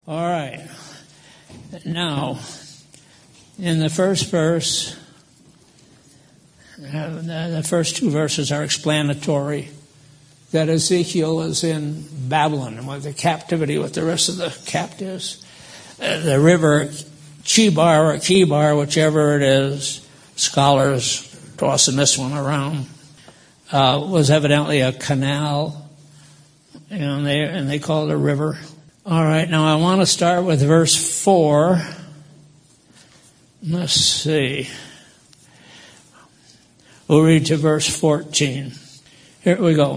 All right. Now, in the first verse, the first two verses are explanatory that Ezekiel is in Babylon with the captivity with the rest of the captives. The river Chebar or Kebar, whichever it is, scholars tossing this one around, was evidently a canal, and they call it a river. All right, now I want to start with verse 4. Let's see. We'll read to verse 14. Here we go.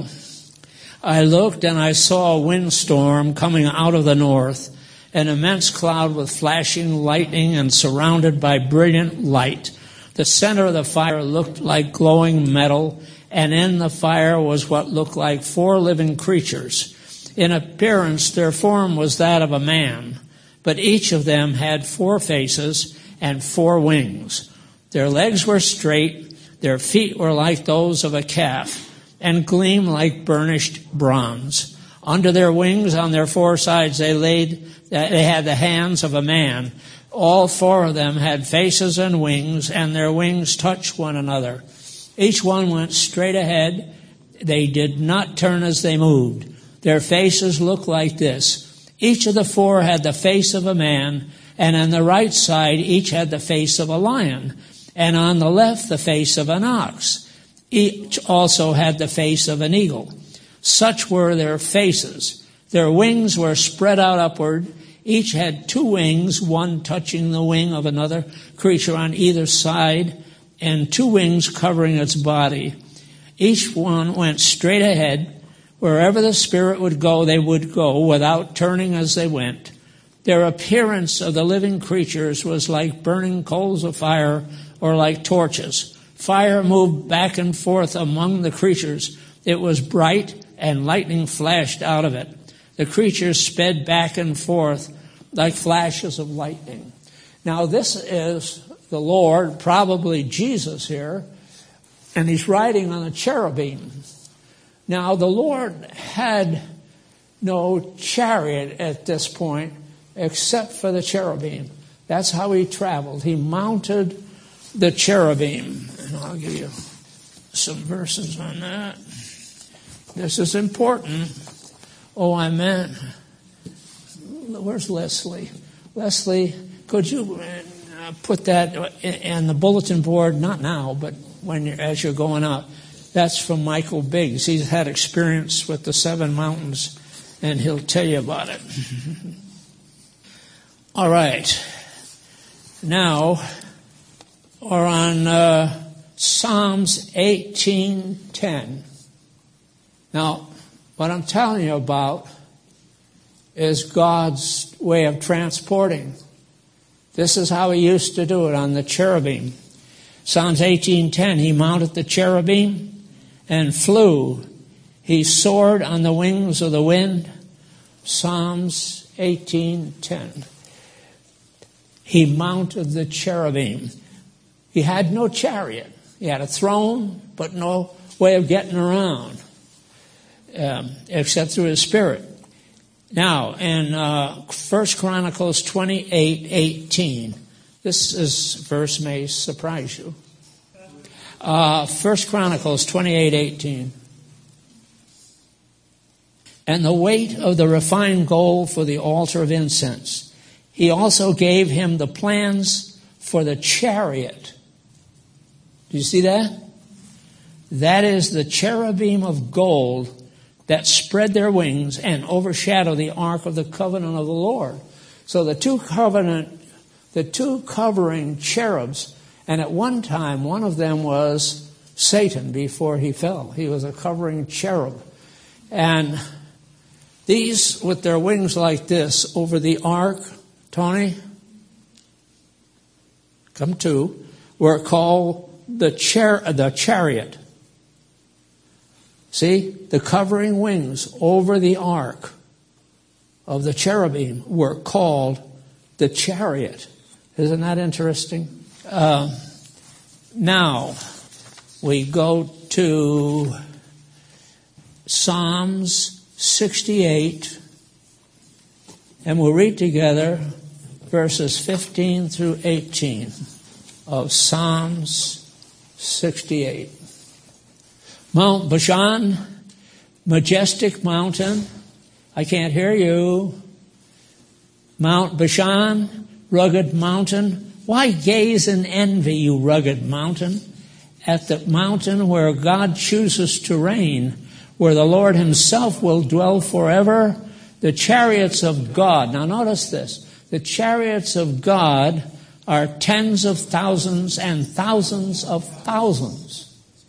I looked and I saw a windstorm coming out of the north, an immense cloud with flashing lightning and surrounded by brilliant light. The center of the fire looked like glowing metal, and in the fire was what looked like 4 living creatures. In appearance, their form was that of a man, but each of them had 4 faces and 4 wings. Their legs were straight, their feet were like those of a calf, and gleam like burnished bronze. Under their wings, on their 4 sides, they had the hands of a man. All 4 of them had faces and wings, and their wings touched one another. Each one went straight ahead. They did not turn as they moved. Their faces looked like this. Each of the 4 had the face of a man, and on the right side each had the face of a lion, and on the left the face of an ox. Each also had the face of an eagle. Such were their faces. Their wings were spread out upward. Each had 2 wings, one touching the wing of another creature on either side, and 2 wings covering its body. Each one went straight ahead. Wherever the Spirit would go, they would go, without turning as they went. Their appearance of the living creatures was like burning coals of fire or like torches. Fire moved back and forth among the creatures. It was bright, and lightning flashed out of it. The creatures sped back and forth like flashes of lightning. Now this is the Lord, probably Jesus here, and he's riding on a cherubim. Now, the Lord had no chariot at this point except for the cherubim. That's how he traveled. He mounted the cherubim. And I'll give you some verses on that. This is important. Oh, I meant, where's Leslie? Leslie, could you put that in the bulletin board? Not now, but as you're going up. That's from Michael Biggs. He's had experience with the 7 mountains, and he'll tell you about it. All right. Now, we're on Psalms 18:10. Now, what I'm telling you about is God's way of transporting. This is how he used to do it on the cherubim. Psalms 18:10, he mounted the cherubim and flew. He soared on the wings of the wind. Psalms 18:10. He mounted the cherubim. He had no chariot. He had a throne, but no way of getting around except through his Spirit. Now, in 1 Chronicles 28:18, this verse may surprise you. 1 Chronicles 28:18. And the weight of the refined gold for the altar of incense. He also gave him the plans for the chariot. Do you see that? That is the cherubim of gold that spread their wings and overshadow the ark of the covenant of the Lord. So the two covering cherubs, and at one time one of them was Satan before he fell. He was a covering cherub. And these, with their wings like this, over the ark, Tony, come to, were called the chariot. See, the covering wings over the ark of the cherubim were called the chariot. Isn't that interesting? Now, we go to Psalms 68 And we'll read together verses 15 through 18 of Psalms 68. Mount Bashan, majestic mountain. I can't hear you. Mount Bashan, rugged mountain. Why gaze in envy, you rugged mountain, at the mountain where God chooses to reign, where the Lord himself will dwell forever? The chariots of God. Now notice this. The chariots of God are tens of thousands and thousands of thousands.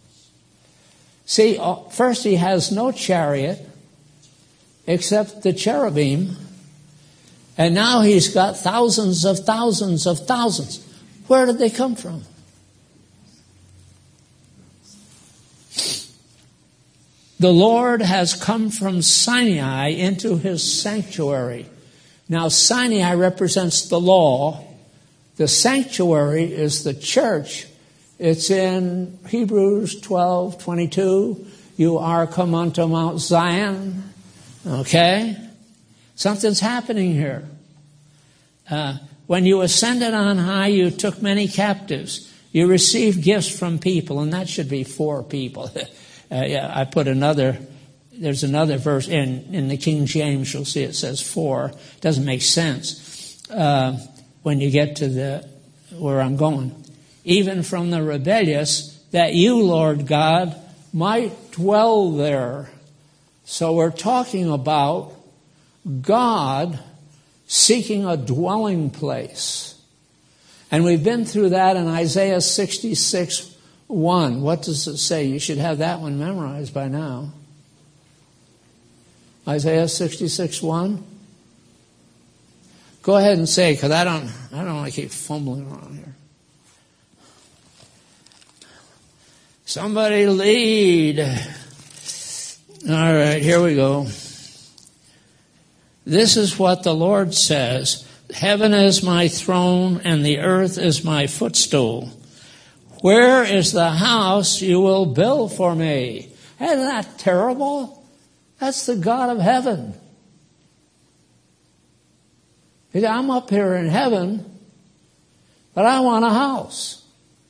See, first he has no chariot except the cherubim. And now he's got thousands of thousands of thousands. Where did they come from? The Lord has come from Sinai into his sanctuary. Now, Sinai represents the law. The sanctuary is the church. It's in Hebrews 12:22. You are come unto Mount Zion. Okay? Something's happening here. When you ascended on high, you took many captives. You received gifts from people, and that should be for people. I put there's another verse in the King James, you'll see it says for. It doesn't make sense when you get to where I'm going. Even from the rebellious, that you, Lord God, might dwell there. So we're talking about God seeking a dwelling place. And we've been through that in Isaiah 66:1. What does it say? You should have that one memorized by now. Isaiah 66:1. Go ahead and say, because I don't want to keep fumbling around here. Somebody lead. All right, here we go. This is what the Lord says. Heaven is my throne and the earth is my footstool. Where is the house you will build for me? Isn't that terrible? That's the God of heaven. I'm up here in heaven, but I want a house.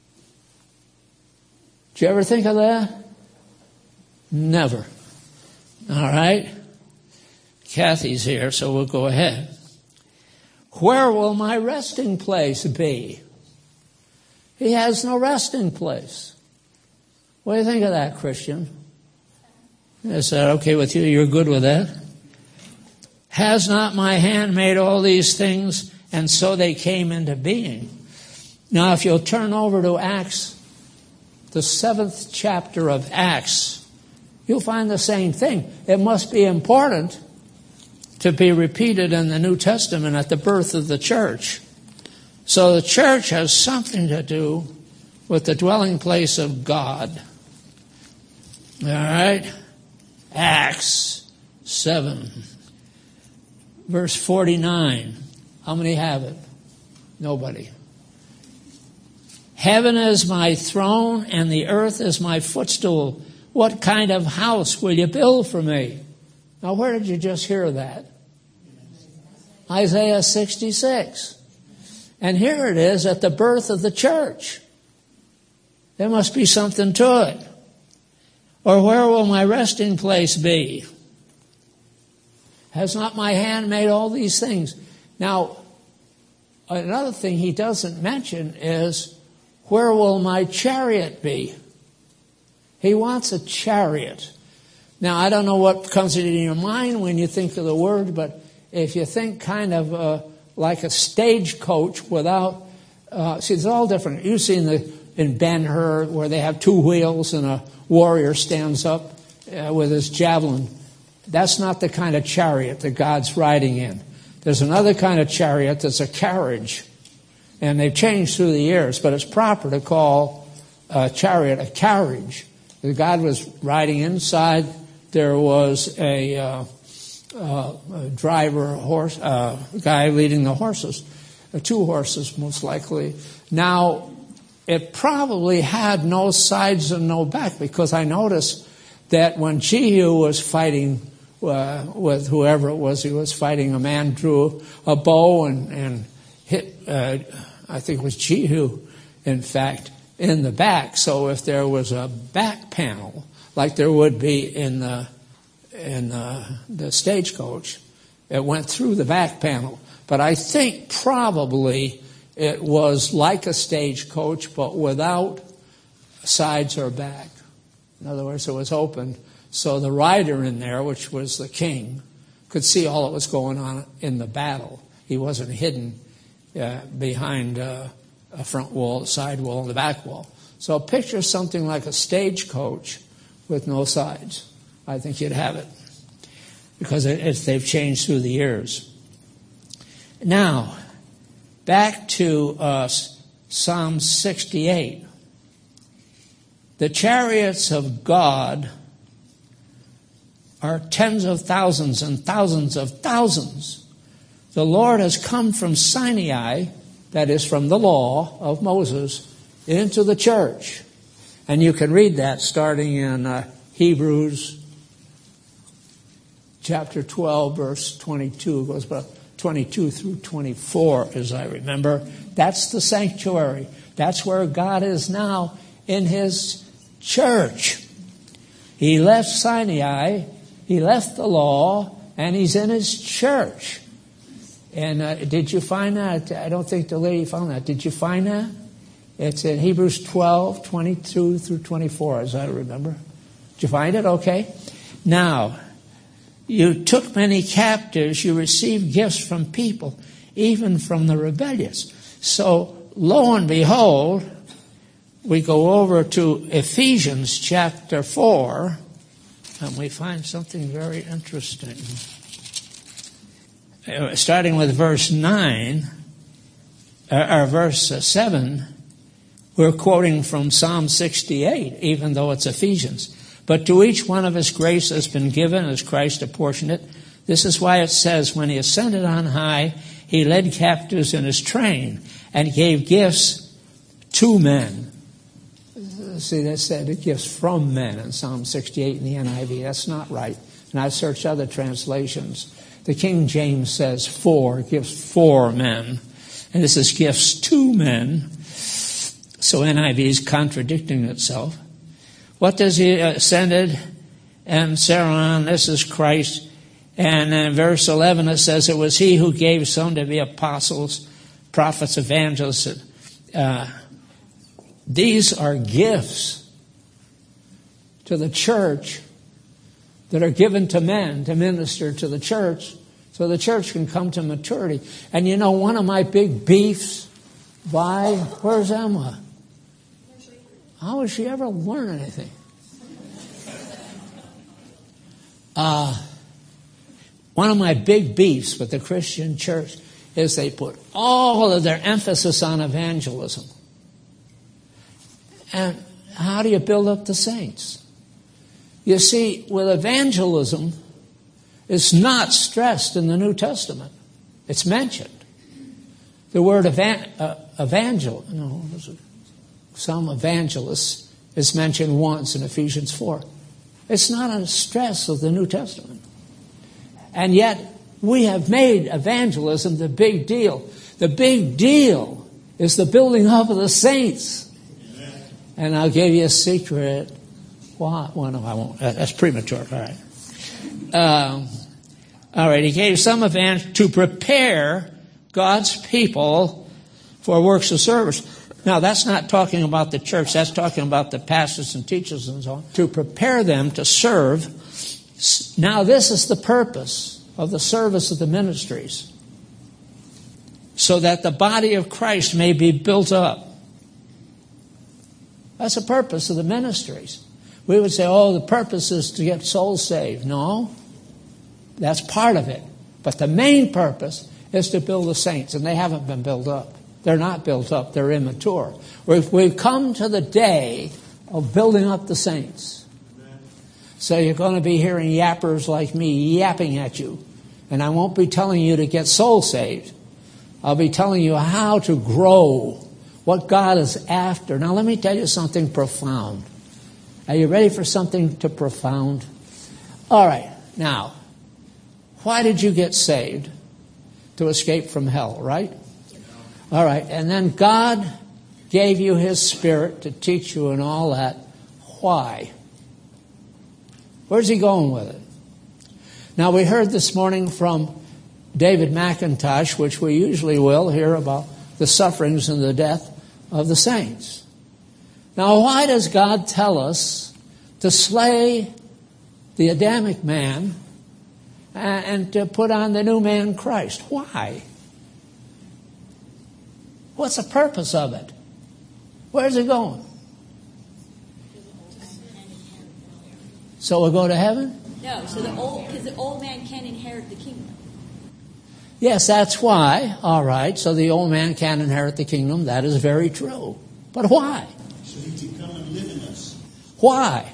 Did you ever think of that? Never. All right. Kathy's here, so we'll go ahead. Where will my resting place be? He has no resting place. What do you think of that, Christian? Is that okay with you? You're good with that? Has not my hand made all these things, and so they came into being? Now, if you'll turn over to Acts, the 7th chapter of Acts, you'll find the same thing. It must be important to be repeated in the New Testament at the birth of the church. So the church has something to do with the dwelling place of God. All right? Acts 7, verse 49. How many have it? Nobody. Heaven is my throne and the earth is my footstool. What kind of house will you build for me? Now, where did you just hear that? Isaiah 66. And here it is at the birth of the church. There must be something to it. Or where will my resting place be? Has not my hand made all these things? Now, another thing he doesn't mention is, where will my chariot be? He wants a chariot. Now, I don't know what comes into your mind when you think of the word, but if you think kind of like a stagecoach without, see, it's all different. You've seen in Ben-Hur where they have two wheels and a warrior stands up with his javelin. That's not the kind of chariot that God's riding in. There's another kind of chariot that's a carriage. And they've changed through the years, but it's proper to call a chariot a carriage. God was riding inside. There was a driver, horse, guy leading the horses, two horses most likely. Now, it probably had no sides and no back, because I noticed that when Jehu was fighting with whoever it was he was fighting. A man drew a bow and hit, I think it was Jehu, in fact, in the back. So if there was a back panel, like there would be in the stagecoach, it went through the back panel. But I think probably it was like a stagecoach, but without sides or back. In other words, it was open, so the rider in there, which was the king, could see all that was going on in the battle. He wasn't hidden behind a front wall, side wall, and the back wall. So picture something like a stagecoach with no sides. I think you'd have it, because they've changed through the years. Now, back to Psalm 68. The chariots of God are tens of thousands and thousands of thousands. The Lord has come from Sinai, that is from the law of Moses, into the church. And you can read that starting in Hebrews chapter 12, verse 22. It goes about 22 through 24, as I remember. That's the sanctuary. That's where God is now in his church. He left Sinai, he left the law, and he's in his church. And did you find that? I don't think the lady found that. Did you find that? It's in Hebrews 12, 22 through 24, as I remember. Did you find it? Okay. Now, you took many captives, you received gifts from people, even from the rebellious. So, lo and behold, we go over to Ephesians chapter 4, and we find something very interesting. Starting with verse 9, or verse 7, we're quoting from Psalm 68, even though it's Ephesians. But to each one of us grace has been given as Christ apportioned it. This is why it says, when he ascended on high, he led captives in his train and gave gifts to men. See, that said it gifts from men in Psalm 68 in the NIV. That's not right. And I searched other translations. The King James says gifts for men. And this is gifts to men. So NIV is contradicting itself. What does he ascended and Saron? This is Christ. And in verse 11 it says, it was he who gave some to be apostles, prophets, evangelists. These are gifts to the church that are given to men to minister to the church so the church can come to maturity. And you know, one of my big beefs where's Emma? How would she ever learn anything? One of my big beefs with the Christian church is they put all of their emphasis on evangelism. And how do you build up the saints? You see, with evangelism, it's not stressed in the New Testament. It's mentioned. The word some evangelists is mentioned once in Ephesians 4. It's not a stress of the New Testament. And yet, we have made evangelism the big deal. The big deal is the building up of the saints. Amen. And I'll give you a secret. Well, no, I won't. That's premature. All right. All right. He gave some evangelists to prepare God's people for works of service. Now, that's not talking about the church. That's talking about the pastors and teachers and so on. To prepare them to serve. Now, this is the purpose of the service of the ministries. So that the body of Christ may be built up. That's the purpose of the ministries. We would say, the purpose is to get souls saved. No, that's part of it. But the main purpose is to build the saints, and they haven't been built up. They're not built up. They're immature. We've come to the day of building up the saints. Amen. So you're going to be hearing yappers like me yapping at you. And I won't be telling you to get soul saved. I'll be telling you how to grow, what God is after. Now let me tell you something profound. Are you ready for something profound? All right. Now, Why did you get saved? To escape from hell, right? All right. And then God gave you His Spirit to teach you and all that. Why? Where's He going with it? Now, we heard this morning from David McIntosh, which we usually will hear about the sufferings and the death of the saints. Now, why does God tell us to slay the Adamic man and to put on the new man Christ? Why? What's the purpose of it? Where's it going? So we'll go to heaven? No, because the old man can't inherit the kingdom. Yes, that's why. All right, so the old man can't inherit the kingdom. That is very true. But why? So He can come and live in us. Why?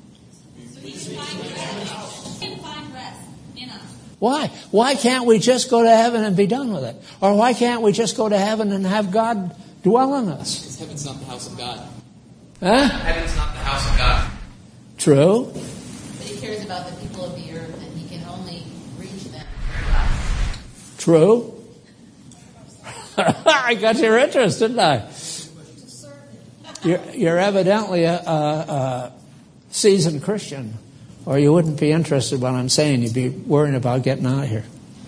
Why? Why can't we just go to heaven and be done with it? Or why can't we just go to heaven and have God dwell in us? Because heaven's not the house of God. Huh? Heaven's not the house of God. True. But He cares about the people of the earth, and He can only reach them. True. I got your interest, didn't I? You're evidently a seasoned Christian, or you wouldn't be interested in what I'm saying. You'd be worrying about getting out of here.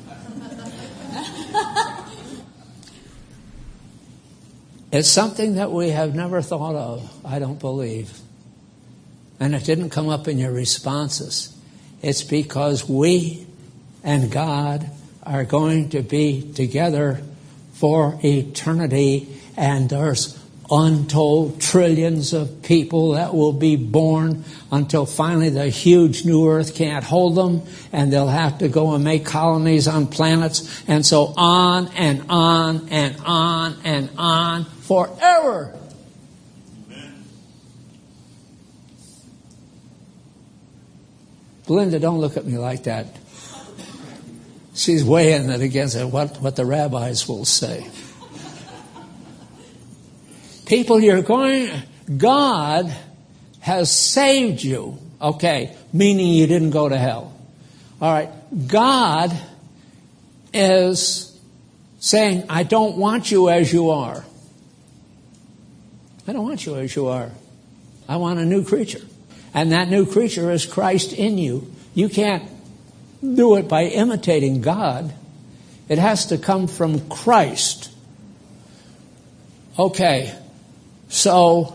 It's something that we have never thought of, I don't believe. And it didn't come up in your responses. It's because we and God are going to be together for eternity, and there's untold trillions of people that will be born until finally the huge new earth can't hold them, and they'll have to go and make colonies on planets, and so on and on and on and on forever. Amen. Belinda, don't look at me like that. She's weighing it against it, what the rabbis will say. People, God has saved you. Okay, meaning you didn't go to hell. All right, God is saying, I don't want you as you are. I don't want you as you are. I want a new creature. And that new creature is Christ in you. You can't do it by imitating God. It has to come from Christ. Okay, so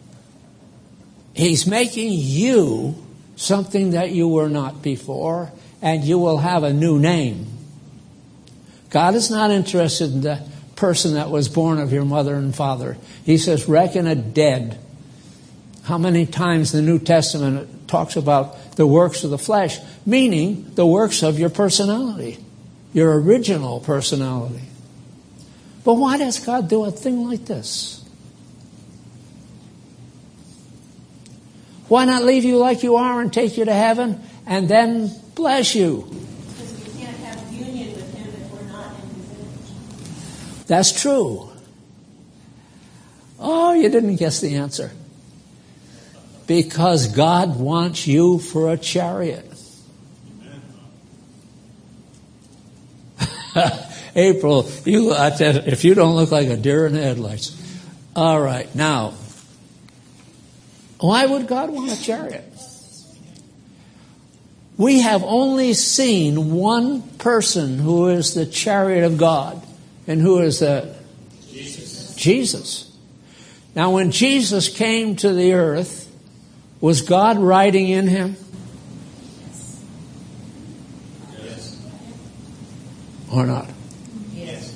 He's making you something that you were not before, and you will have a new name. God is not interested in the person that was born of your mother and father. He says, reckon it dead. How many times in the New Testament talks about the works of the flesh, meaning the works of your personality, your original personality. But why does God do a thing like this? Why not leave you like you are and take you to heaven and then bless you? Because we can't have union with Him if we're not in His image. That's true. Oh, you didn't guess the answer. Because God wants you for a chariot. April, if you don't look like a deer in the headlights. All right, now, why would God want a chariot? We have only seen one person who is the chariot of God. And who is that? Jesus. Now, when Jesus came to the earth, was God riding in Him? Yes. Or not? Yes.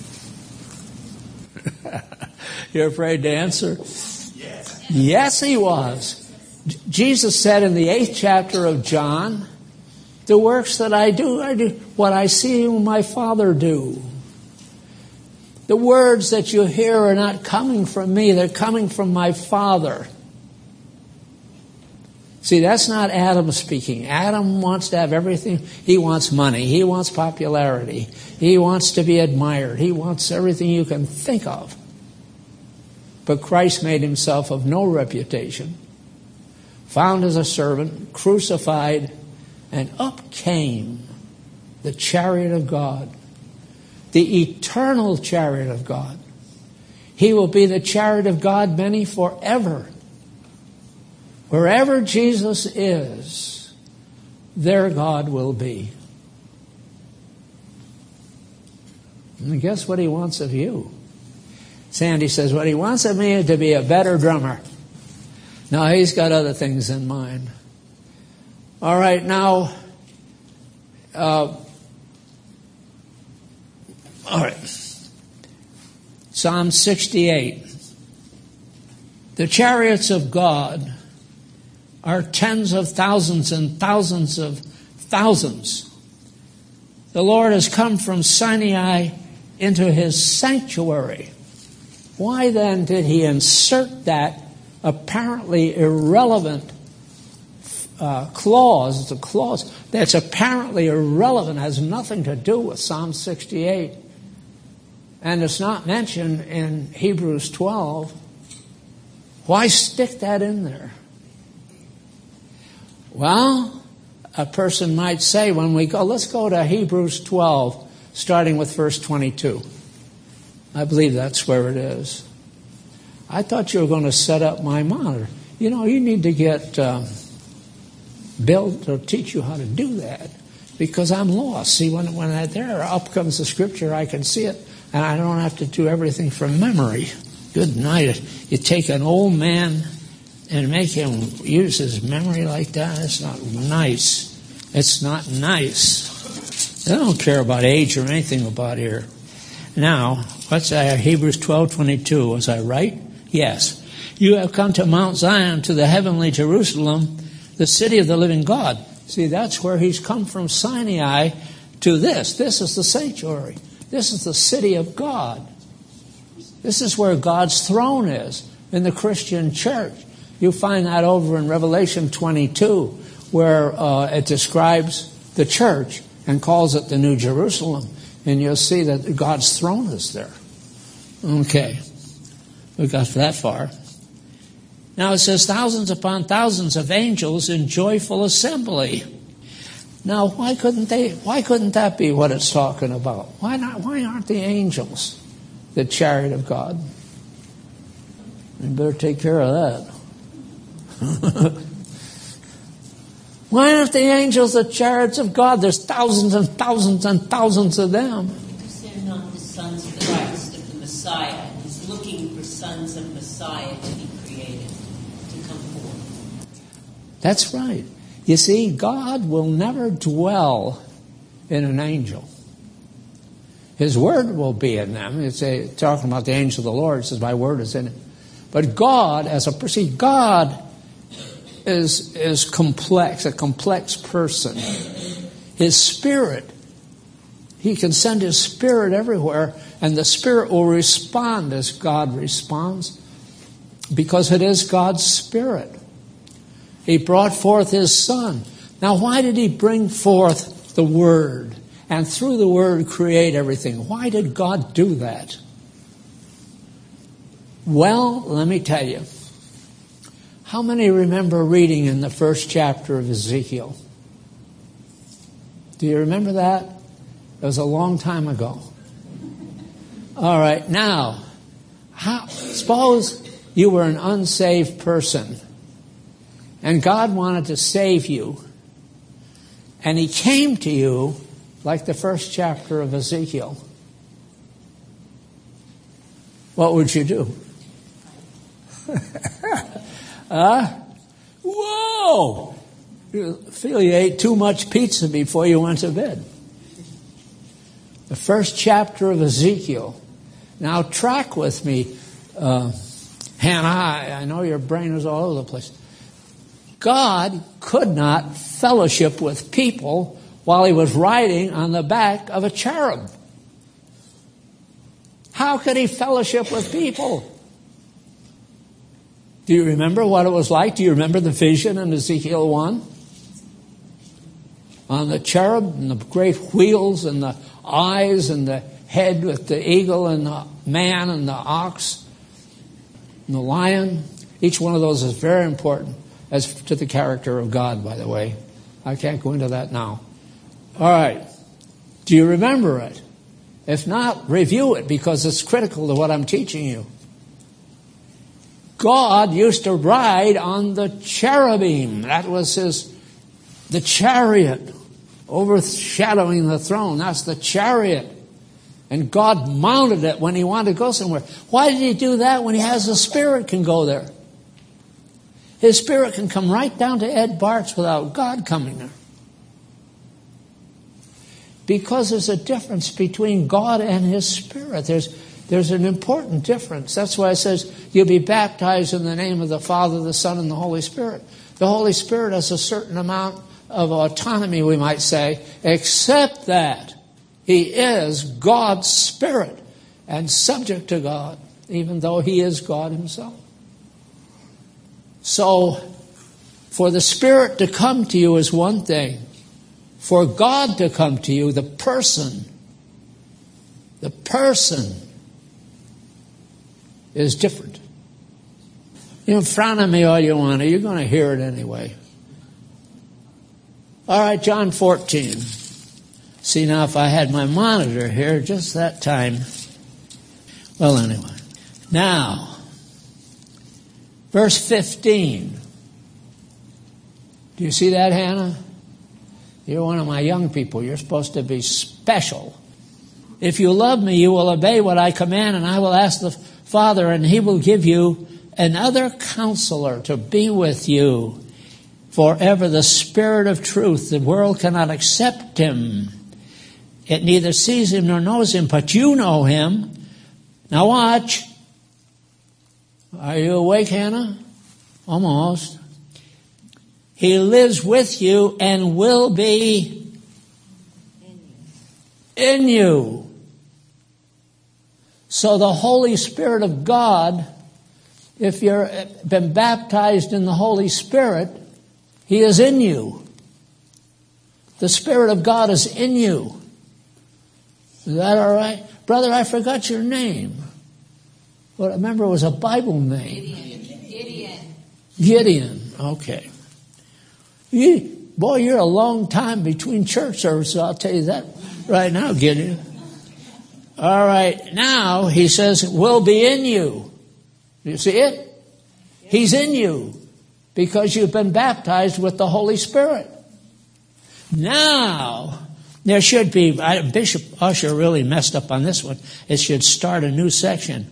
You're afraid to answer? Yes. Yes, He was. Jesus said in the 8th chapter of John, the works that I do what I see my Father do. The words that you hear are not coming from me, they're coming from my Father. See, that's not Adam speaking. Adam wants to have everything. He wants money. He wants popularity. He wants to be admired. He wants everything you can think of. But Christ made Himself of no reputation, found as a servant, crucified, and up came The chariot of God. The eternal chariot of God. He will be the chariot of God many forever. Wherever Jesus is, there God will be. And guess what he wants of you? Sandy says, what he wants of me is to be a better drummer. No, he's got other things in mind. All right, now, all right. Psalm 68. The chariots of God are tens of thousands and thousands of thousands. The Lord has come from Sinai into his sanctuary. Why then did he insert that apparently irrelevant clause? It's a clause that's apparently irrelevant, has nothing to do with Psalm 68. And it's not mentioned in Hebrews 12. Why stick that in there? Well, a person might say when we go, let's go to Hebrews 12, starting with verse 22. I believe that's where it is. I thought you were going to set up my monitor. You know, you need to get Bill to teach you how to do that, because I'm lost. See, when there up comes the scripture, I can see it, and I don't have to do everything from memory. Good night. You take an old man and make him use his memory like that. It's not nice. It's not nice. I don't care about age or anything about here. Now, what's Hebrews 12:22? Was I right? Yes. You have come to Mount Zion, to the heavenly Jerusalem, the city of the living God. See, that's where he's come from Sinai to this. This is the sanctuary. This is the city of God. This is where God's throne is in the Christian church. You find that over in Revelation 22, where it describes the church and calls it the New Jerusalem. And you'll see that God's throne is there. Okay. We got that far. Now it says thousands upon thousands of angels in joyful assembly. Now why couldn't that be what it's talking about? Why aren't the angels the chariot of God? You better take care of that. Why aren't the angels the chariots of God? There's thousands and thousands and thousands of them. Because they're not the sons of Christ, of the Messiah. He's looking for sons of Messiah to be created, to come forth. That's right. You see, God will never dwell in an angel. His word will be in them. It's talking about the angel of the Lord. It says, my word is in it. But God, God is complex, a complex person. His Spirit, he can send his Spirit everywhere, and the Spirit will respond as God responds, because it is God's Spirit. He brought forth his Son. Now, why did he bring forth the Word, and through the Word create everything? Why did God do that? Well, let me tell you. How many remember reading in the first chapter of Ezekiel? Do you remember that? It was a long time ago. All right, now, suppose you were an unsaved person, and God wanted to save you, and he came to you like the first chapter of Ezekiel. What would you do? Whoa! You feel you ate too much pizza before you went to bed. The first chapter of Ezekiel. Now track with me, Hannah. I know your brain is all over the place. God could not fellowship with people while he was riding on the back of a cherub. How could he fellowship with people? Do you remember what it was like? Do you remember the vision in Ezekiel 1? On the cherub and the great wheels and the eyes and the head with the eagle and the man and the ox and the lion. Each one of those is very important as to the character of God, by the way. I can't go into that now. All right. Do you remember it? If not, review it because it's critical to what I'm teaching you. God used to ride on the cherubim. That was the chariot overshadowing the throne. That's the chariot. And God mounted it when he wanted to go somewhere. Why did he do that when he has the Spirit can go there? His Spirit can come right down to Ed Bart's without God coming there. Because there's a difference between God and His Spirit. There's an important difference. That's why it says you'll be baptized in the name of the Father, the Son, and the Holy Spirit. The Holy Spirit has a certain amount of autonomy, we might say, except that He is God's Spirit and subject to God, even though He is God Himself. So, for the Spirit to come to you is one thing. For God to come to you, the person is different. You frown at me all you want to. You're going to hear it anyway. All right, John 14. See, now if I had my monitor here just that time. Well, anyway. Now, verse 15. Do you see that, Hannah? You're one of my young people. You're supposed to be special. If you love me, you will obey what I command, and I will ask the Father, and He will give you another counselor to be with you forever, the Spirit of truth. The world cannot accept Him. It neither sees Him nor knows Him, but you know Him. Now watch. Are you awake, Hannah? Almost. He lives with you and will be in you. So the Holy Spirit of God, if you've been baptized in the Holy Spirit, He is in you. The Spirit of God is in you. Is that all right? Brother, I forgot your name. Well, I remember it was a Bible name. Gideon. Okay. Boy, you're a long time between church services. I'll tell you that right now, Gideon. All right. Now, he says, will be in you. You see it? He's in you because you've been baptized with the Holy Spirit. Now, there should be, Bishop Usher really messed up on this one. It should start a new section.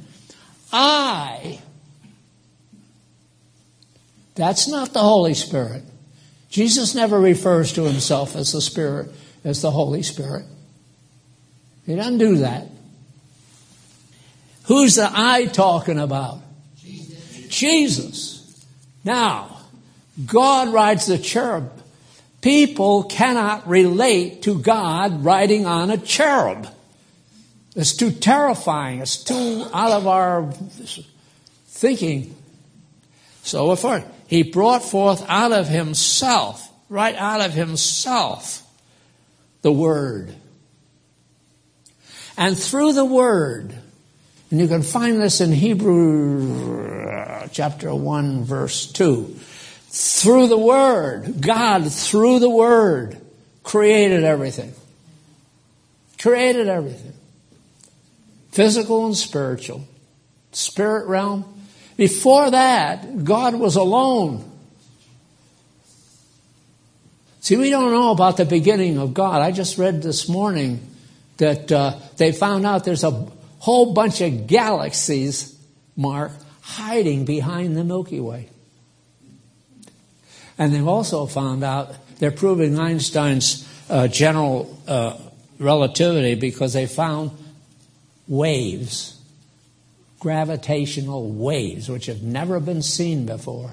That's not the Holy Spirit. Jesus never refers to Himself as the Spirit, as the Holy Spirit. He doesn't do that. Who's the I talking about? Jesus. Now, God rides the cherub. People cannot relate to God riding on a cherub. It's too terrifying. It's too out of our thinking. So He brought forth out of Himself, right out of Himself, the Word. And through the Word, and you can find this in Hebrews chapter 1, verse 2. Through the Word, God, through the Word, created everything. Created everything. Physical and spiritual. Spirit realm. Before that, God was alone. See, we don't know about the beginning of God. I just read this morning that they found out there's a whole bunch of galaxies, Mark, hiding behind the Milky Way. And they've also found out, they're proving Einstein's general relativity because they found waves. Gravitational waves, which have never been seen before.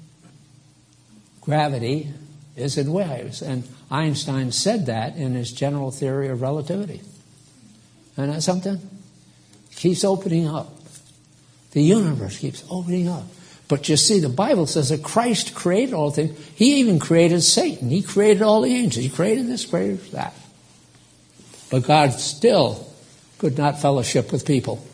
Gravity is in waves. And Einstein said that in his general theory of relativity. Isn't that something? Keeps opening up. The universe keeps opening up. But you see, the Bible says that Christ created all things. He even created Satan. He created all the angels. He created this, created that. But God still could not fellowship with people.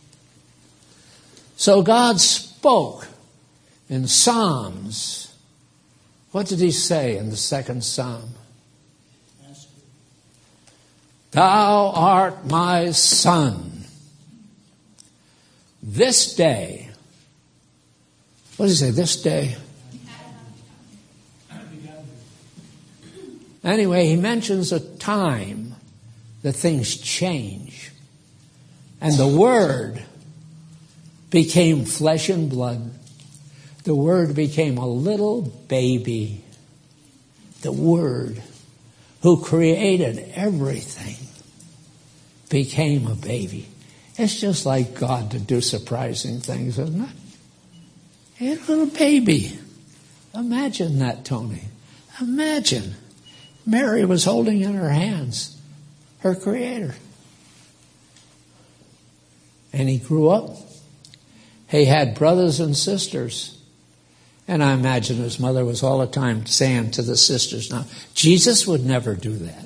So God spoke in Psalms. What did He say in the second Psalm? Thou art my son. This day. What does he say? This day. Anyway, he mentions a time that things change. And the Word became flesh and blood. The Word became a little baby. The Word, who created everything, became a baby. It's just like God to do surprising things, isn't it? A little baby. Imagine that, Tony. Imagine. Mary was holding in her hands her Creator. And he grew up. He had brothers and sisters. And I imagine his mother was all the time saying to the sisters, now, Jesus would never do that.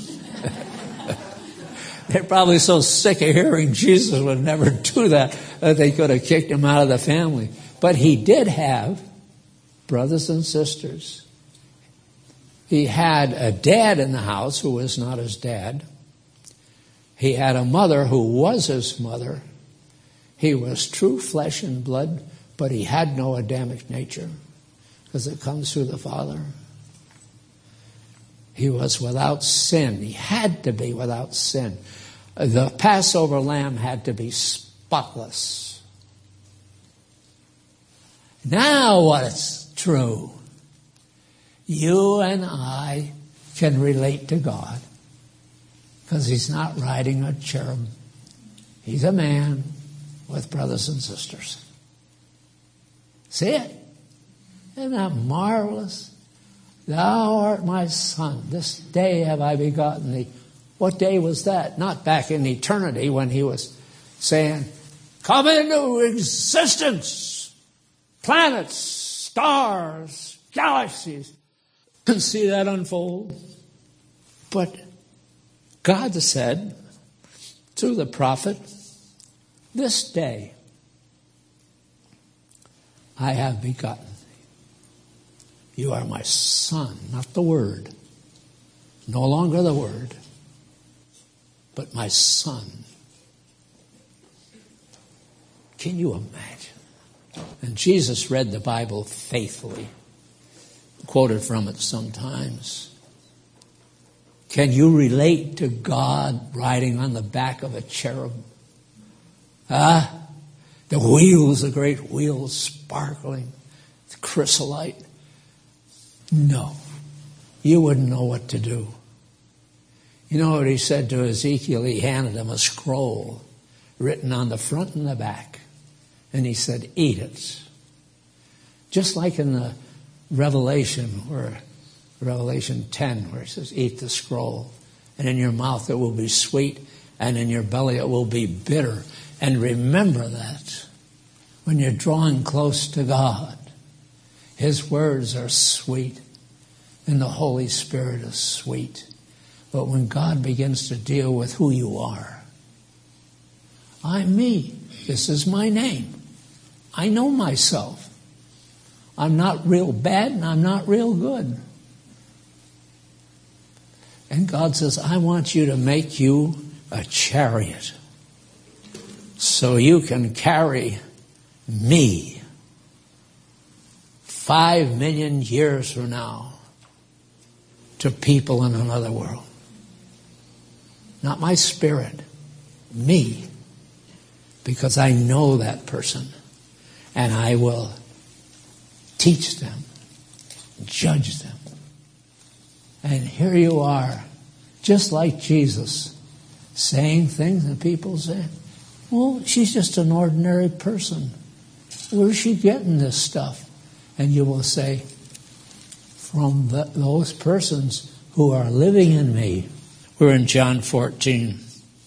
They're probably so sick of hearing Jesus would never do that they could have kicked him out of the family. But he did have brothers and sisters. He had a dad in the house who was not his dad. He had a mother who was his mother. He was true flesh and blood, but he had no Adamic nature because it comes through the Father. He was without sin. He had to be without sin. The Passover lamb had to be spotless. Now what's true? You and I can relate to God because he's not riding a cherub. He's a man with brothers and sisters. See it? Isn't that marvelous? Thou art my son. This day have I begotten thee. What day was that? Not back in eternity when he was saying, come into existence. Planets, stars, galaxies. Can see that unfold. But God said through the prophet, this day I have begotten thee. You are my son, not the Word. No longer the Word, but my son. Can you imagine? And Jesus read the Bible faithfully. Quoted from it sometimes. Can you relate to God riding on the back of a cherub? The wheels, the great wheels sparkling, the chrysolite. No, you wouldn't know what to do. You know what he said to Ezekiel? He handed him a scroll written on the front and the back. And he said, eat it. Just like in the Revelation 10, where it says, eat the scroll, and in your mouth it will be sweet, and in your belly it will be bitter. And remember that when you're drawing close to God, his words are sweet, and the Holy Spirit is sweet. But when God begins to deal with who you are, I'm me. This is my name. I know myself. I'm not real bad and I'm not real good. And God says, I want you to make you a chariot so you can carry me 5 million years from now to people in another world. Not my spirit, me. Because I know that person and I will teach them, judge them. And here you are, just like Jesus, saying things that people say, well, she's just an ordinary person. Where's she getting this stuff? And you will say, from those persons who are living in me. We're in John 14.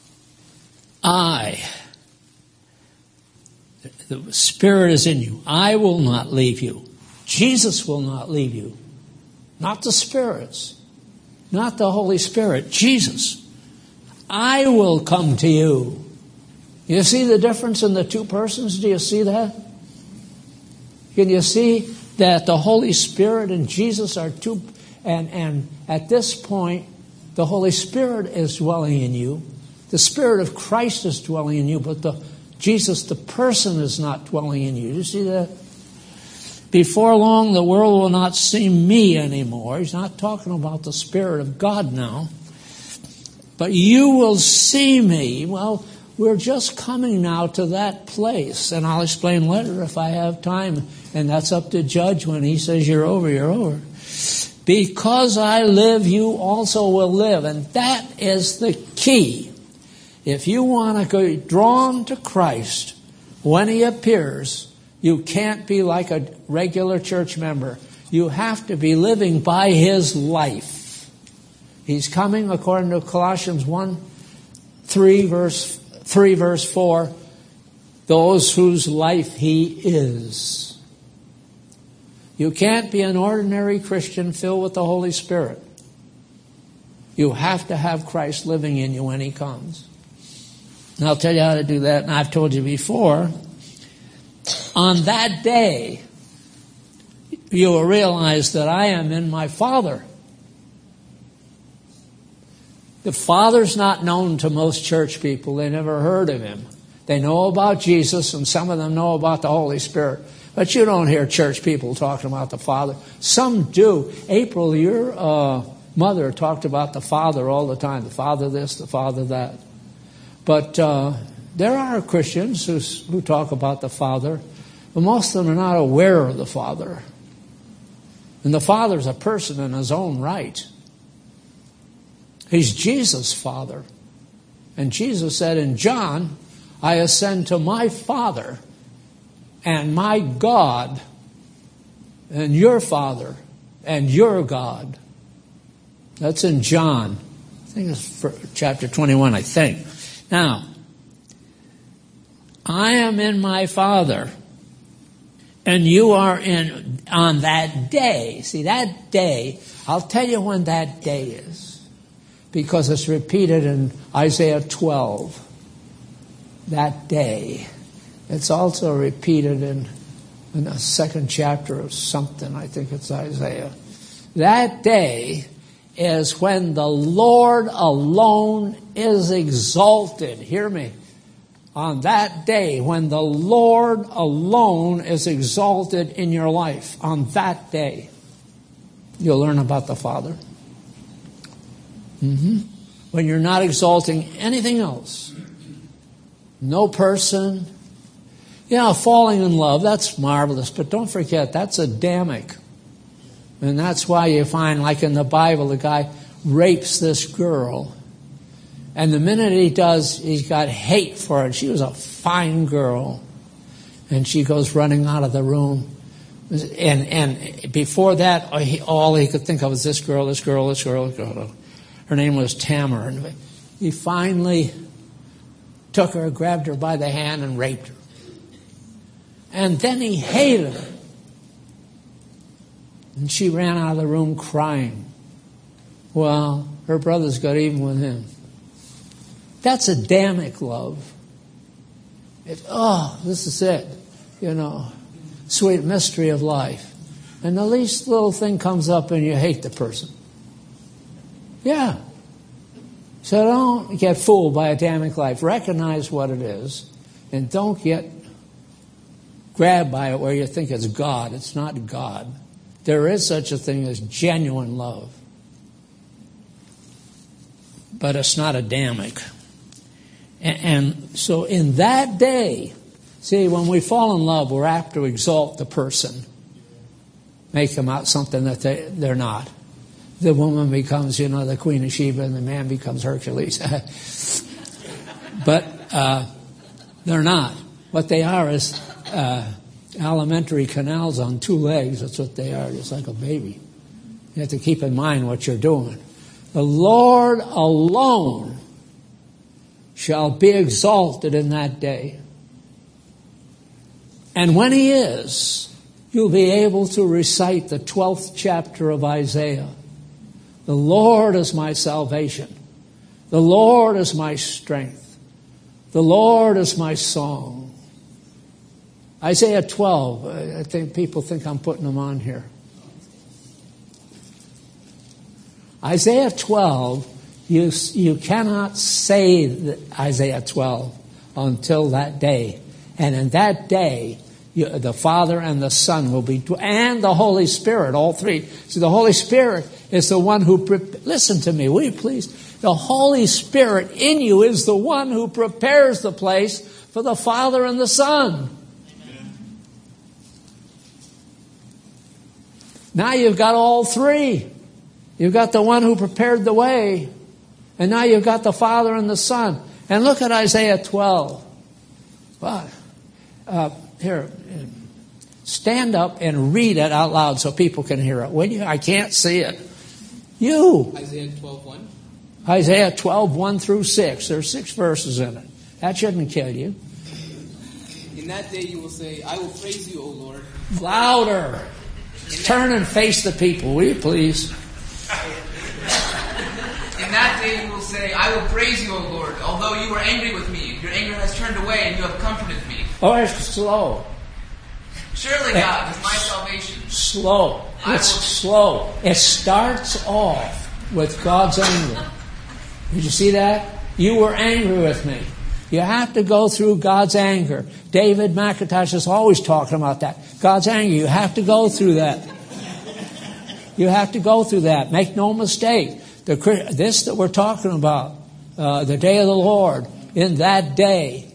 The Spirit is in you. I will not leave you. Jesus will not leave you. Not the spirits. Not the Holy Spirit. Jesus. I will come to you. You see the difference in the two persons? Do you see that? Can you see that the Holy Spirit and Jesus are two? And at this point, The Holy Spirit is dwelling in you. The Spirit of Christ is dwelling in you, but Jesus, the person, is not dwelling in you. You see that? Before long, the world will not see me anymore. He's not talking about the Spirit of God now. But you will see me. Well, we're just coming now to that place. And I'll explain later if I have time. And that's up to Judge when he says you're over, you're over. Because I live, you also will live. And that is the key. If you want to go drawn to Christ when he appears, you can't be like a regular church member. You have to be living by his life. He's coming according to Colossians 3 verse 4, those whose life he is. You can't be an ordinary Christian filled with the Holy Spirit. You have to have Christ living in you when he comes. And I'll tell you how to do that, and I've told you before. On that day, you will realize that I am in my Father. The Father's not known to most church people. They never heard of him. They know about Jesus, and some of them know about the Holy Spirit. But you don't hear church people talking about the Father. Some do. April, your mother talked about the Father all the time. The Father this, the Father that. But there are Christians who talk about the Father, but most of them are not aware of the Father. And the Father's a person in his own right. He's Jesus' Father. And Jesus said in John, I ascend to my Father and my God and your Father and your God. That's in John. I think it's chapter 21, I think. Now, I am in my Father, and you are in on that day. See, that day, I'll tell you when that day is, because it's repeated in Isaiah 12. That day. It's also repeated in the second chapter of something. I think it's Isaiah. That day is when the Lord alone is exalted. Hear me. On that day, when the Lord alone is exalted in your life, on that day, you'll learn about the Father. When you're not exalting anything else, no person, falling in love, that's marvelous, but don't forget, that's Adamic. And that's why you find, like in the Bible, the guy rapes this girl. And the minute he does, he's got hate for her. She was a fine girl. And she goes running out of the room. And before that, all he could think of was this girl. Her name was Tamar. And he finally took her, grabbed her by the hand, and raped her. And then he hated her. And she ran out of the room crying. Well, her brothers got even with him. That's Adamic love. This is it. Sweet mystery of life. And the least little thing comes up and you hate the person. Yeah. So don't get fooled by Adamic life. Recognize what it is. And don't get grabbed by it where you think it's God. It's not God. There is such a thing as genuine love. But it's not Adamic. And so in that day, see, when we fall in love, we're apt to exalt the person. Make them out something that they're not. The woman becomes, the Queen of Sheba, and the man becomes Hercules. But they're not. What they are is alimentary canals on two legs. That's what they are, just like a baby. You have to keep in mind what you're doing. The Lord alone shall be exalted in that day. And when he is, you'll be able to recite the 12th chapter of Isaiah. The Lord is my salvation. The Lord is my strength. The Lord is my song. Isaiah 12, I think people think I'm putting them on here. Isaiah 12 You cannot say Isaiah 12 until that day. And in that day, the Father and the Son will be, and the Holy Spirit, all three. See, the Holy Spirit is the one who, listen to me, will you please? The Holy Spirit in you is the one who prepares the place for the Father and the Son. Now you've got all three. You've got the one who prepared the way. And now you've got the Father and the Son. And look at Isaiah 12. But, here, stand up and read it out loud so people can hear it. Will you? I can't see it. You. Isaiah 12:1. Isaiah 12:1 through 6. There's 6 verses in it. That shouldn't kill you. In that day you will say, I will praise you, O Lord. Louder. Turn and face the people, will you please? In that day you will say, I will praise you, O Lord. Although you were angry with me, your anger has turned away and you have comforted me. Oh, it's slow. Surely God is my salvation. Slow. It's slow. It starts off with God's anger. Did you see that? You were angry with me. You have to go through God's anger. David McIntosh is always talking about that. God's anger. You have to go through that. You have to go through that. Make no mistake. This that we're talking about, the day of the Lord, in that day,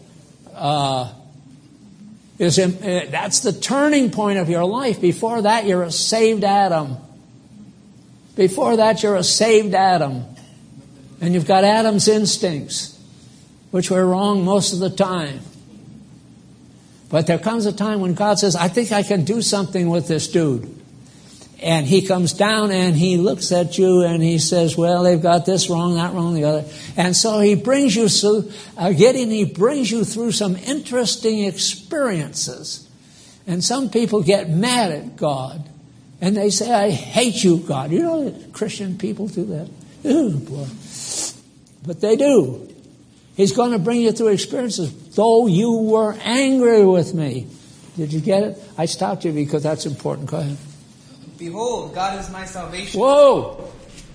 that's the turning point of your life. Before that, you're a saved Adam. Before that, you're a saved Adam. And you've got Adam's instincts, which were wrong most of the time. But there comes a time when God says, I think I can do something with this dude. And he comes down and he looks at you and he says, well, they've got this wrong, that wrong, the other. And so he brings you through some interesting experiences. And some people get mad at God. And they say, I hate you, God. You know that Christian people do that? Ooh, boy. But they do. He's going to bring you through experiences. Though you were angry with me. Did you get it? I stopped you because that's important. Go ahead. Behold, God is my salvation. Whoa!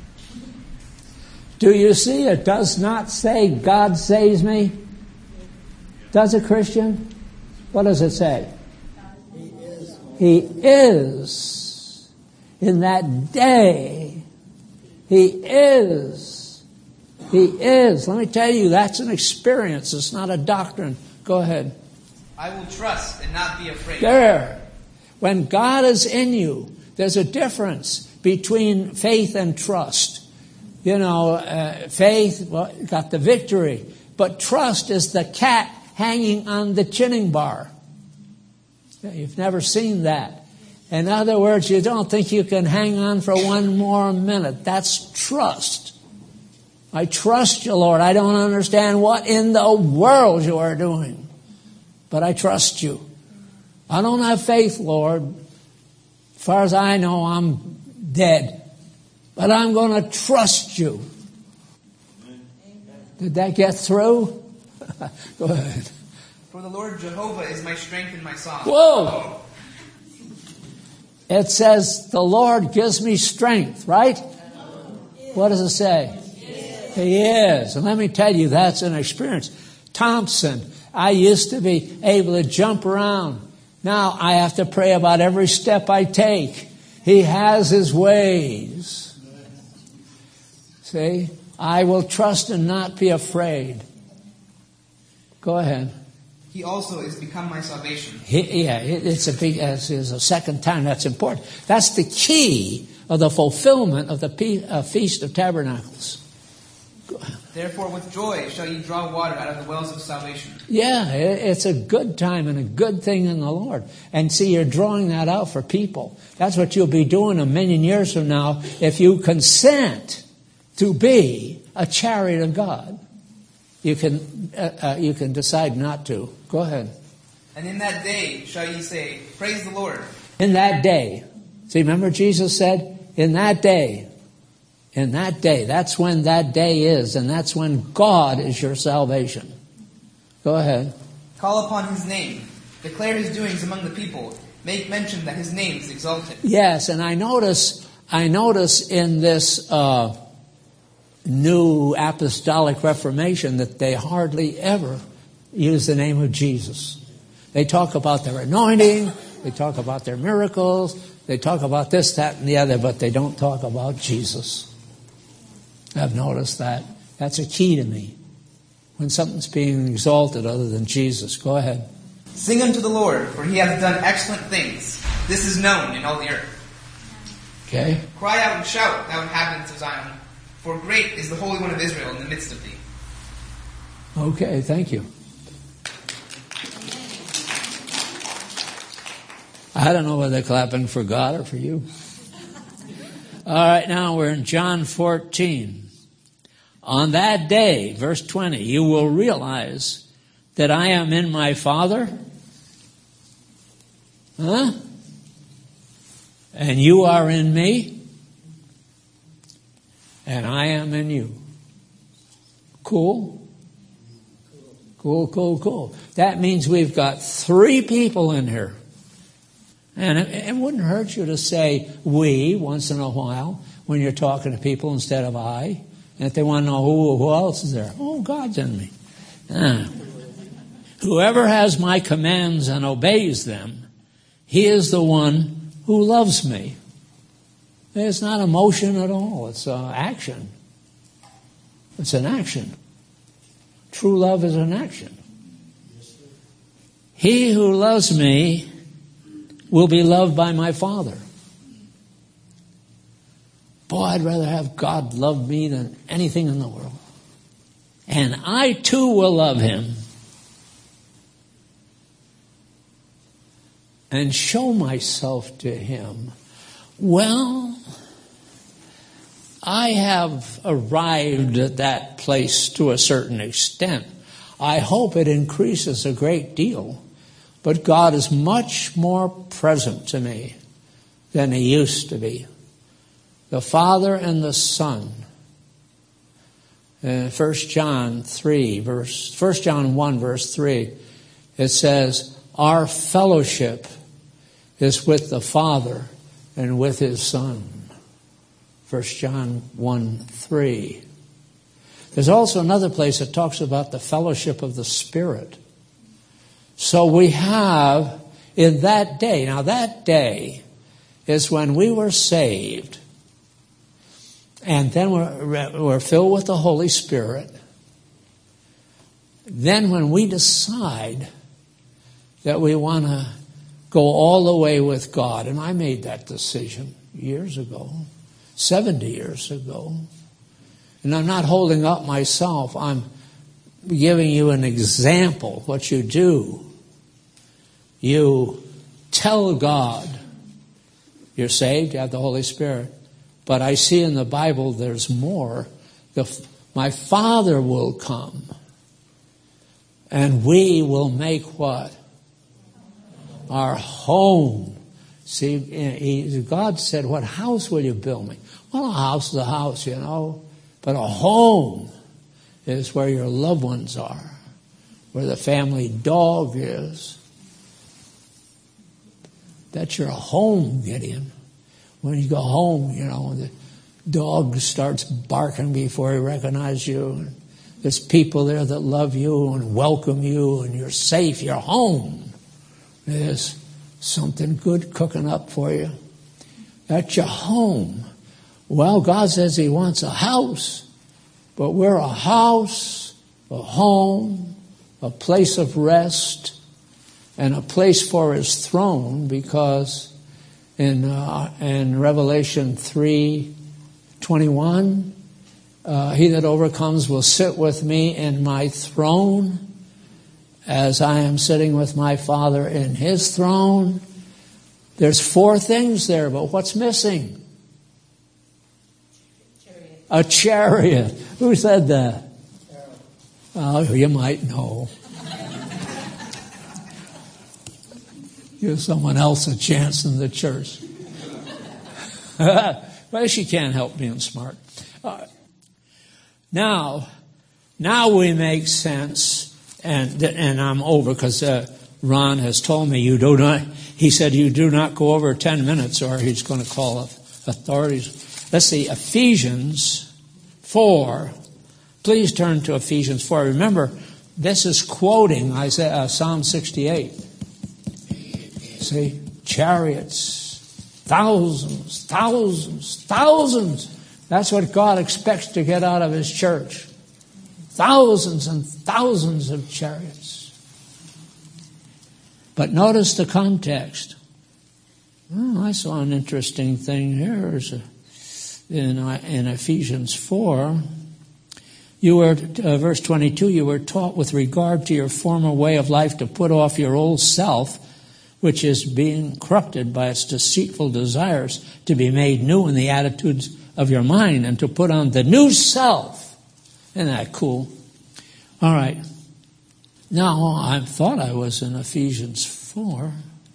Do you see? It does not say God saves me. Does it, Christian? What does it say? He is. In that day, He is. He is. Let me tell you, that's an experience. It's not a doctrine. Go ahead. I will trust and not be afraid. There. When God is in you, there's a difference between faith and trust. You know, faith got the victory, but trust is the cat hanging on the chinning bar. You've never seen that. In other words, you don't think you can hang on for one more minute. That's trust. I trust you, Lord. I don't understand what in the world you are doing, but I trust you. I don't have faith, Lord. As far as I know, I'm dead. But I'm going to trust you. Did that get through? Go ahead. For the Lord Jehovah is my strength and my song. Whoa! It says, the Lord gives me strength, right? What does it say? He is. And let me tell you, that's an experience. Thompson, I used to be able to jump around. Now I have to pray about every step I take. He has His ways. See? I will trust and not be afraid. Go ahead. He also is become my salvation. It's a second time. That's important. That's the key of the fulfillment of the Feast of Tabernacles. Therefore, with joy shall ye draw water out of the wells of salvation. Yeah, it's a good time and a good thing in the Lord. And see, you're drawing that out for people. That's what you'll be doing a million years from now if you consent to be a chariot of God. You can decide not to. Go ahead. And in that day shall ye say, praise the Lord. In that day. See, remember Jesus said, in that day. In that day. That's when that day is. And that's when God is your salvation. Go ahead. Call upon His name. Declare His doings among the people. Make mention that His name is exalted. Yes, and I notice in this New Apostolic Reformation that they hardly ever use the name of Jesus. They talk about their anointing, they talk about their miracles, they talk about this, that, and the other, but they don't talk about Jesus. I've noticed that. That's a key to me. When something's being exalted other than Jesus. Go ahead. Sing unto the Lord, for he hath done excellent things. This is known in all the earth. Okay. Cry out and shout, thou inhabitants of Zion, for great is the Holy One of Israel in the midst of thee. Okay, thank you. I don't know whether they're clapping for God or for you. All right, now we're in John 14. On that day, verse 20, you will realize that I am in my Father. Huh? And you are in me. And I am in you. Cool? Cool. That means we've got 3 people in here. And it wouldn't hurt you to say we once in a while when you're talking to people instead of I. And if they want to know who else is there, oh, God's in me. Whoever has my commands and obeys them, he is the one who loves me. It's not emotion at all. It's action. It's an action. True love is an action. He who loves me will be loved by my Father. Boy, I'd rather have God love me than anything in the world. And I too will love him and show myself to him. Well, I have arrived at that place to a certain extent. I hope it increases a great deal. But God is much more present to me than he used to be. The Father and the Son. 1 John 1 verse 3, it says, our fellowship is with the Father and with his Son. 1 John 1:3. There's also another place that talks about the fellowship of the Spirit. So we have in that day, now that day is when we were saved, and then we're filled with the Holy Spirit. Then when we decide that we want to go all the way with God, and I made that decision years ago, 70 years ago, and I'm not holding up myself, I'm giving you an example of what you do. You tell God you're saved, you have the Holy Spirit. But I see in the Bible there's more. My Father will come. And we will make what? Our home. See, God said, what house will you build me? Well, a house is a house, you know. But a home is where your loved ones are. Where the family dog is. That's your home, Gideon. When you go home, you know, the dog starts barking before he recognizes you. And there's people there that love you and welcome you, and you're safe. You're home. There's something good cooking up for you. That's your home. Well, God says he wants a house, but we're a house, a home, a place of rest, and a place for his throne, because in Revelation 3:21, he that overcomes will sit with me in my throne, as I am sitting with my Father in his throne. There's 4 things there, but what's missing? Chariot. A chariot. Who said that? Oh, you might know. Give someone else a chance in the church. Well, she can't help being smart. Now we make sense, and I'm over, because Ron has told me he said you do not go over 10 minutes or he's going to call authorities. Let's see, Ephesians 4. Please turn to Ephesians 4. Remember, this is quoting Psalm 68. See, chariots, thousands, thousands, thousands. That's what God expects to get out of His church. Thousands and thousands of chariots. But notice the context. Oh, I saw an interesting thing here. In Ephesians 4, you were, verse 22, you were taught with regard to your former way of life to put off your old self, which is being corrupted by its deceitful desires, to be made new in the attitudes of your mind, and to put on the new self. Isn't that cool? All right. Now, I thought I was in Ephesians 4.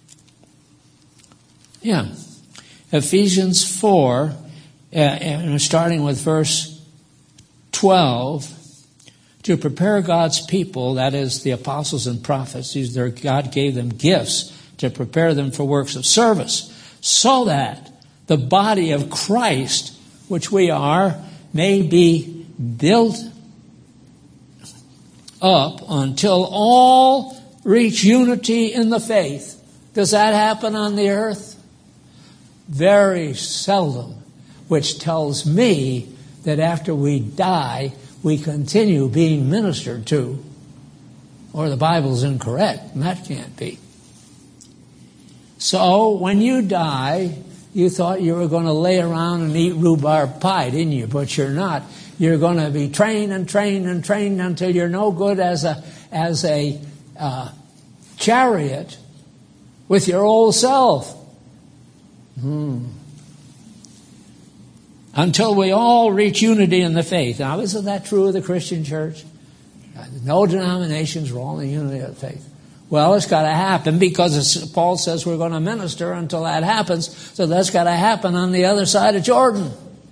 Yeah. Ephesians 4, and starting with verse 12, to prepare God's people, that is the apostles and prophets, God gave them gifts to prepare them for works of service, so that the body of Christ, which we are, may be built up until all reach unity in the faith. Does that happen on the earth? Very seldom, which tells me that after we die, we continue being ministered to, or the Bible's incorrect, and that can't be. So, when you die, you thought you were going to lay around and eat rhubarb pie, didn't you? But you're not. You're going to be trained and trained and trained until you're no good as a chariot with your old self. Until we all reach unity in the faith. Now, isn't that true of the Christian church? No denominations are all in unity of the faith. Well, it's got to happen because Paul says we're going to minister until that happens. So that's got to happen on the other side of Jordan.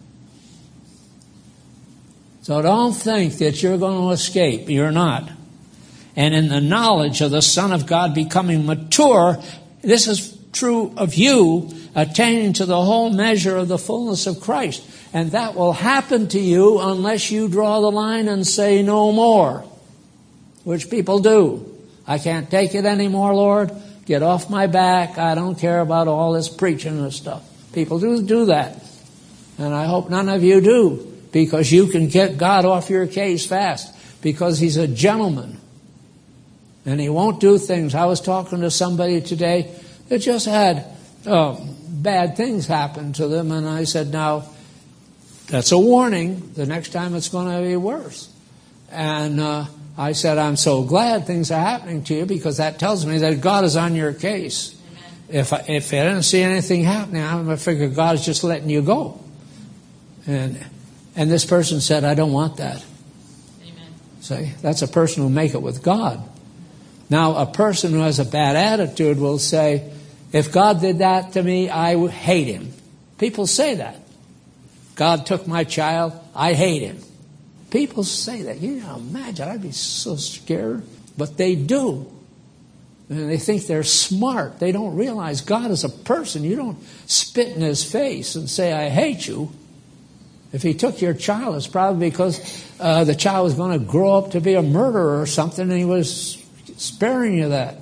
So don't think that you're going to escape. You're not. And in the knowledge of the Son of God becoming mature, this is true of you, attaining to the whole measure of the fullness of Christ. And that will happen to you unless you draw the line and say no more, which people do. I can't take it anymore, Lord. Get off my back. I don't care about all this preaching and stuff. People do that. And I hope none of you do, because you can get God off your case fast, because He's a gentleman. And He won't do things. I was talking to somebody today that just had bad things happen to them, and I said, now, that's a warning. The next time it's going to be worse. And I said, I'm so glad things are happening to you, because that tells me that God is on your case. Amen. If I didn't see anything happening, I'm going to figure God's just letting you go. And this person said, I don't want that. Amen. See, that's a person who will make it with God. Now, a person who has a bad attitude will say, if God did that to me, I would hate Him. People say that. God took my child, I hate Him. People say that. You know, imagine, I'd be so scared. But they do. And they think they're smart. They don't realize God is a person. You don't spit in His face and say, I hate you. If He took your child, it's probably because the child was going to grow up to be a murderer or something, and He was sparing you that.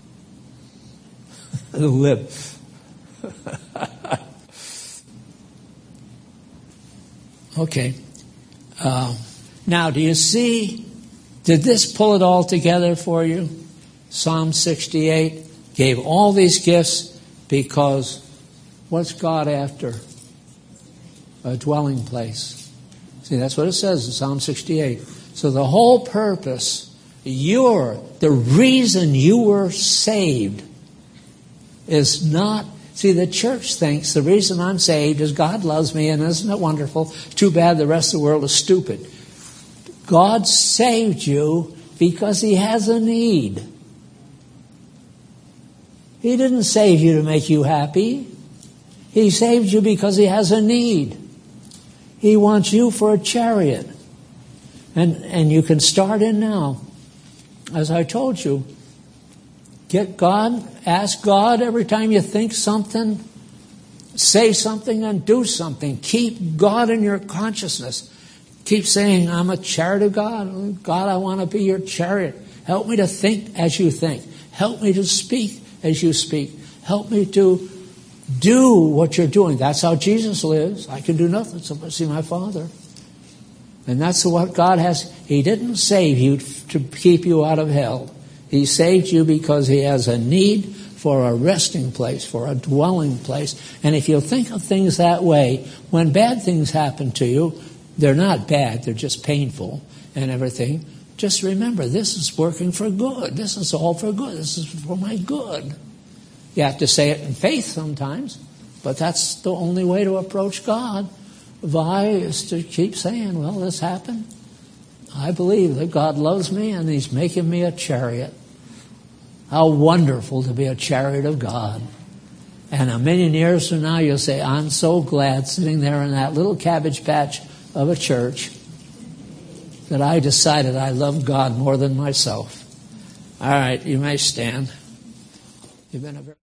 The lip. Okay. Now, do you see, did this pull it all together for you? Psalm 68 gave all these gifts because what's God after? A dwelling place. See, that's what it says in Psalm 68. So the whole purpose, the reason you were saved is not, see, the church thinks the reason I'm saved is God loves me, and isn't it wonderful? Too bad the rest of the world is stupid. God saved you because He has a need. He didn't save you to make you happy. He saved you because He has a need. He wants you for a chariot. And you can start in now. As I told you, get God, ask God every time you think something, say something and do something. Keep God in your consciousness. Keep saying, I'm a chariot of God. God, I want to be your chariot. Help me to think as you think. Help me to speak as you speak. Help me to do what you're doing. That's how Jesus lives. I can do nothing except see my Father. And that's what God has. He didn't save you to keep you out of hell. He saved you because he has a need for a resting place, for a dwelling place. And if you think of things that way, when bad things happen to you, they're not bad, they're just painful and everything. Just remember, this is working for good. This is all for good. This is for my good. You have to say it in faith sometimes, but that's the only way to approach God. Why is to keep saying, well, this happened. I believe that God loves me and he's making me a chariot. How wonderful to be a chariot of God. And a million years from now, you'll say, I'm so glad sitting there in that little cabbage patch of a church that I decided I love God more than myself. All right, you may stand. You've been a very